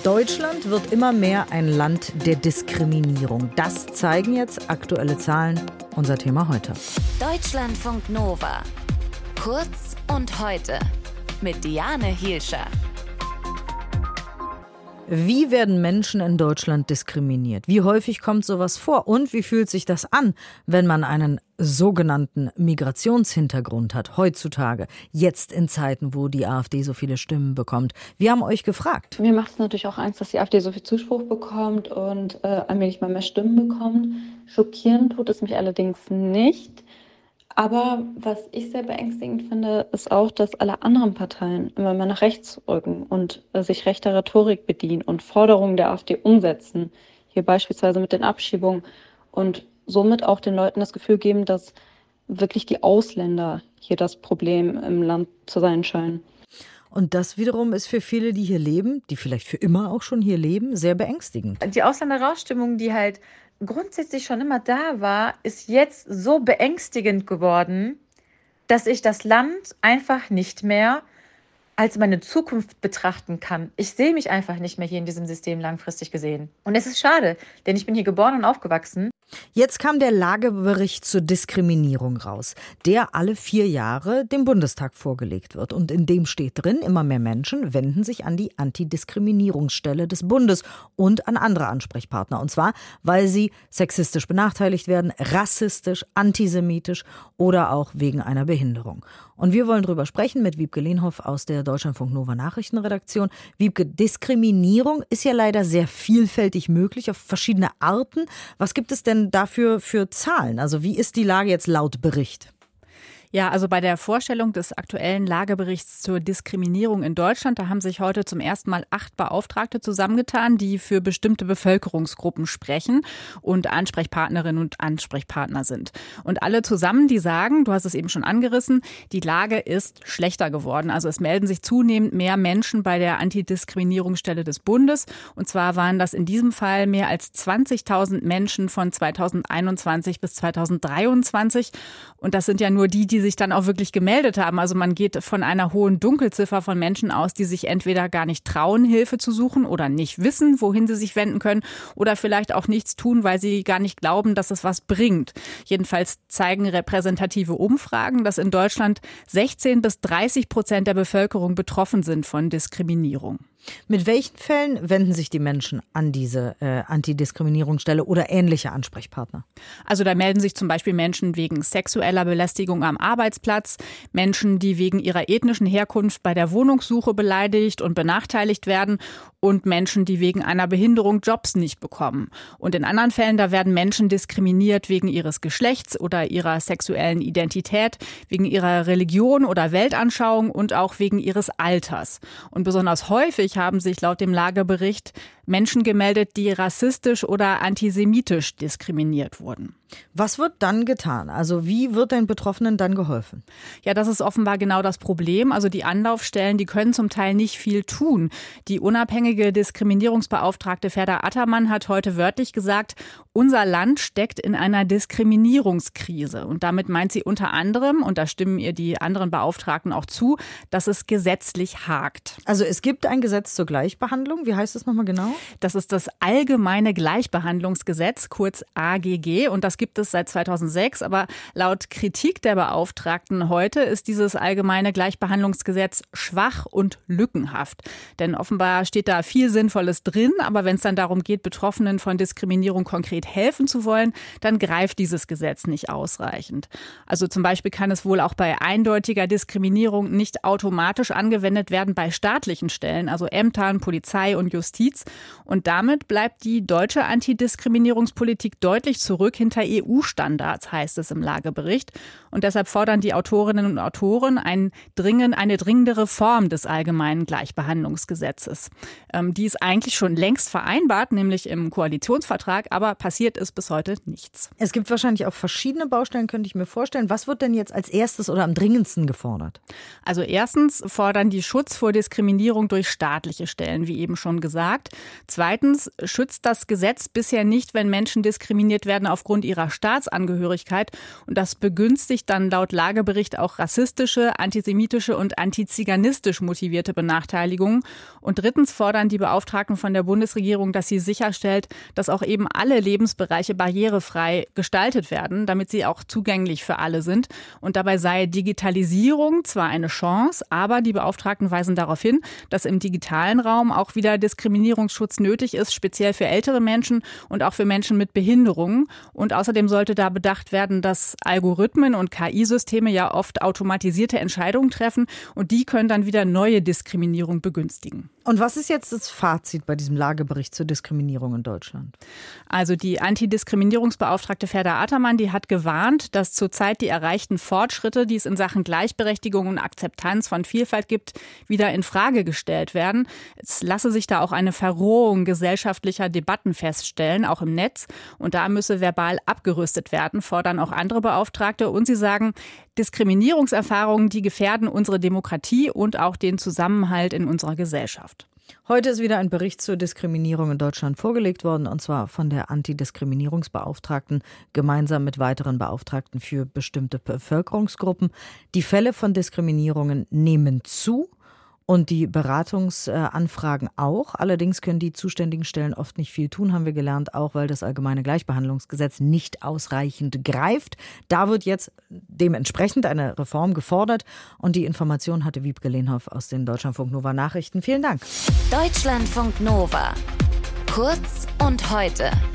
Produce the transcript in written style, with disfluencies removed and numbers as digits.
Deutschland wird immer mehr ein Land der Diskriminierung. Das zeigen jetzt aktuelle Zahlen. Unser Thema heute. Deutschlandfunk Nova. Kurz und heute. Mit Diane Hielscher. Wie werden Menschen in Deutschland diskriminiert? Wie häufig kommt sowas vor? Und wie fühlt sich das an, wenn man einen sogenannten Migrationshintergrund hat, heutzutage, jetzt in Zeiten, wo die AfD so viele Stimmen bekommt? Wir haben euch gefragt. Mir macht es natürlich auch Angst, dass die AfD so viel Zuspruch bekommt und allmählich mal mehr Stimmen bekommt. Schockieren tut es mich allerdings nicht. Aber was ich sehr beängstigend finde, ist auch, dass alle anderen Parteien immer mehr nach rechts rücken und sich rechter Rhetorik bedienen und Forderungen der AfD umsetzen. Hier beispielsweise mit den Abschiebungen und somit auch den Leuten das Gefühl geben, dass wirklich die Ausländer hier das Problem im Land zu sein scheinen. Und das wiederum ist für viele, die hier leben, die vielleicht für immer auch schon hier leben, sehr beängstigend. Die Ausländerrausstimmung, die halt grundsätzlich schon immer da war, ist jetzt so beängstigend geworden, dass ich das Land einfach nicht mehr als meine Zukunft betrachten kann. Ich sehe mich einfach nicht mehr hier in diesem System langfristig gesehen. Und es ist schade, denn ich bin hier geboren und aufgewachsen. Jetzt kam der Lagebericht zur Diskriminierung raus, der alle 4 Jahre dem Bundestag vorgelegt wird. Und in dem steht drin, immer mehr Menschen wenden sich an die Antidiskriminierungsstelle des Bundes und an andere Ansprechpartner. Und zwar, weil sie sexistisch benachteiligt werden, rassistisch, antisemitisch oder auch wegen einer Behinderung. Und wir wollen drüber sprechen mit Wiebke Lehnhoff aus der Deutschlandfunk Nova Nachrichtenredaktion. Wiebke, Diskriminierung ist ja leider sehr vielfältig möglich auf verschiedene Arten. Was gibt es denn dafür für Zahlen? Also wie ist die Lage jetzt laut Bericht? Ja, also bei der Vorstellung des aktuellen Lageberichts zur Diskriminierung in Deutschland, da haben sich heute zum ersten Mal 8 Beauftragte zusammengetan, die für bestimmte Bevölkerungsgruppen sprechen und Ansprechpartnerinnen und Ansprechpartner sind. Und alle zusammen, die sagen, du hast es eben schon angerissen, die Lage ist schlechter geworden. Also es melden sich zunehmend mehr Menschen bei der Antidiskriminierungsstelle des Bundes. Und zwar waren das in diesem Fall mehr als 20.000 Menschen von 2021 bis 2023. Und das sind ja nur die sich dann auch wirklich gemeldet haben. Also man geht von einer hohen Dunkelziffer von Menschen aus, die sich entweder gar nicht trauen, Hilfe zu suchen oder nicht wissen, wohin sie sich wenden können oder vielleicht auch nichts tun, weil sie gar nicht glauben, dass es was bringt. Jedenfalls zeigen repräsentative Umfragen, dass in Deutschland 16-30% der Bevölkerung betroffen sind von Diskriminierung. Mit welchen Fällen wenden sich die Menschen an diese Antidiskriminierungsstelle oder ähnliche Ansprechpartner? Also da melden sich zum Beispiel Menschen wegen sexueller Belästigung am Arbeitsplatz, Menschen, die wegen ihrer ethnischen Herkunft bei der Wohnungssuche beleidigt und benachteiligt werden und Menschen, die wegen einer Behinderung Jobs nicht bekommen. Und in anderen Fällen, da werden Menschen diskriminiert wegen ihres Geschlechts oder ihrer sexuellen Identität, wegen ihrer Religion oder Weltanschauung und auch wegen ihres Alters. Und besonders häufig haben sich laut dem Lagebericht Menschen gemeldet, die rassistisch oder antisemitisch diskriminiert wurden. Was wird dann getan? Also wie wird den Betroffenen dann geholfen? Ja, das ist offenbar genau das Problem. Also die Anlaufstellen, die können zum Teil nicht viel tun. Die unabhängige Diskriminierungsbeauftragte Ferda Attermann hat heute wörtlich gesagt, unser Land steckt in einer Diskriminierungskrise. Und damit meint sie unter anderem, und da stimmen ihr die anderen Beauftragten auch zu, dass es gesetzlich hakt. Also es gibt ein Gesetz zur Gleichbehandlung. Wie heißt das nochmal genau? Das ist das Allgemeine Gleichbehandlungsgesetz, kurz AGG. Und das gibt es seit 2006. Aber laut Kritik der Beauftragten heute ist dieses Allgemeine Gleichbehandlungsgesetz schwach und lückenhaft. Denn offenbar steht da viel Sinnvolles drin. Aber wenn es dann darum geht, Betroffenen von Diskriminierung konkret helfen zu wollen, dann greift dieses Gesetz nicht ausreichend. Also zum Beispiel kann es wohl auch bei eindeutiger Diskriminierung nicht automatisch angewendet werden bei staatlichen Stellen, also Ämtern, Polizei und Justiz. Und damit bleibt die deutsche Antidiskriminierungspolitik deutlich zurück hinter EU-Standards, heißt es im Lagebericht. Und deshalb fordern die Autorinnen und Autoren eine dringende Reform des Allgemeinen Gleichbehandlungsgesetzes. Die ist eigentlich schon längst vereinbart, nämlich im Koalitionsvertrag, aber passiert ist bis heute nichts. Es gibt wahrscheinlich auch verschiedene Baustellen, könnte ich mir vorstellen. Was wird denn jetzt als erstes oder am dringendsten gefordert? Also erstens fordern die Schutz vor Diskriminierung durch staatliche Stellen, wie eben schon gesagt. Zweitens schützt das Gesetz bisher nicht, wenn Menschen diskriminiert werden aufgrund ihrer Staatsangehörigkeit. Und das begünstigt dann laut Lagebericht auch rassistische, antisemitische und antiziganistisch motivierte Benachteiligungen. Und drittens fordern die Beauftragten von der Bundesregierung, dass sie sicherstellt, dass auch eben alle Lebensbereiche barrierefrei gestaltet werden, damit sie auch zugänglich für alle sind. Und dabei sei Digitalisierung zwar eine Chance, aber die Beauftragten weisen darauf hin, dass im digitalen Raum auch wieder Diskriminierungsschutz nötig ist, speziell für ältere Menschen und auch für Menschen mit Behinderungen. Und außerdem sollte da bedacht werden, dass Algorithmen und KI-Systeme ja oft automatisierte Entscheidungen treffen und die können dann wieder neue Diskriminierung begünstigen. Und was ist jetzt das Fazit bei diesem Lagebericht zur Diskriminierung in Deutschland? Also die Antidiskriminierungsbeauftragte Ferda Ataman, die hat gewarnt, dass zurzeit die erreichten Fortschritte, die es in Sachen Gleichberechtigung und Akzeptanz von Vielfalt gibt, wieder in Frage gestellt werden. Es lasse sich da auch eine Verrohung gesellschaftlicher Debatten feststellen, auch im Netz. Und da müsse verbal abgerüstet werden, fordern auch andere Beauftragte. Und sie sagen, Diskriminierungserfahrungen, die gefährden unsere Demokratie und auch den Zusammenhalt in unserer Gesellschaft. Heute ist wieder ein Bericht zur Diskriminierung in Deutschland vorgelegt worden, und zwar von der Antidiskriminierungsbeauftragten gemeinsam mit weiteren Beauftragten für bestimmte Bevölkerungsgruppen. Die Fälle von Diskriminierungen nehmen zu. Und die Beratungsanfragen auch. Allerdings können die zuständigen Stellen oft nicht viel tun, haben wir gelernt, auch weil das allgemeine Gleichbehandlungsgesetz nicht ausreichend greift. Da wird jetzt dementsprechend eine Reform gefordert. Und die Information hatte Wiebke Lehnhoff aus den Deutschlandfunk Nova Nachrichten. Vielen Dank. Deutschlandfunk Nova. Kurz und heute.